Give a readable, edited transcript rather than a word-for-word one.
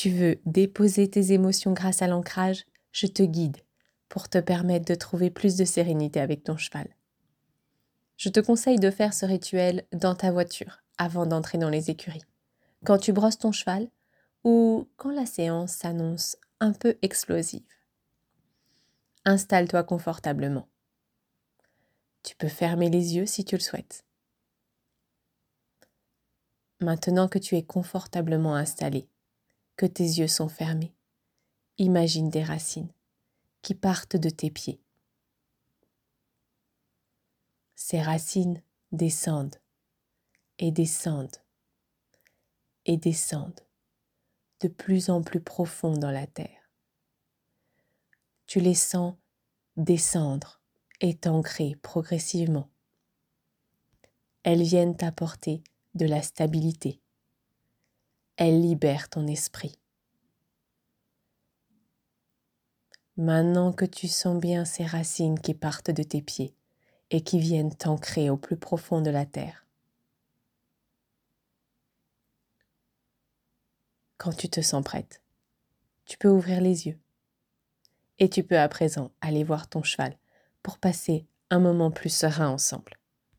tu veux déposer tes émotions grâce à l'ancrage, je te guide pour te permettre de trouver plus de sérénité avec ton cheval. Je te conseille de faire ce rituel dans ta voiture avant d'entrer dans les écuries, quand tu brosses ton cheval ou quand la séance s'annonce un peu explosive. Installe-toi confortablement. Tu peux fermer les yeux si tu le souhaites. Maintenant que tu es confortablement installé, que tes yeux sont fermés, imagine des racines qui partent de tes pieds. Ces racines descendent et descendent et descendent de plus en plus profond dans la terre. Tu les sens descendre et t'ancrer progressivement. Elles viennent t'apporter de la stabilité. Elles libèrent ton esprit. Maintenant que tu sens bien ces racines qui partent de tes pieds et qui viennent t'ancrer au plus profond de la terre, quand tu te sens prête, tu peux ouvrir les yeux et tu peux à présent aller voir ton cheval pour passer un moment plus serein ensemble.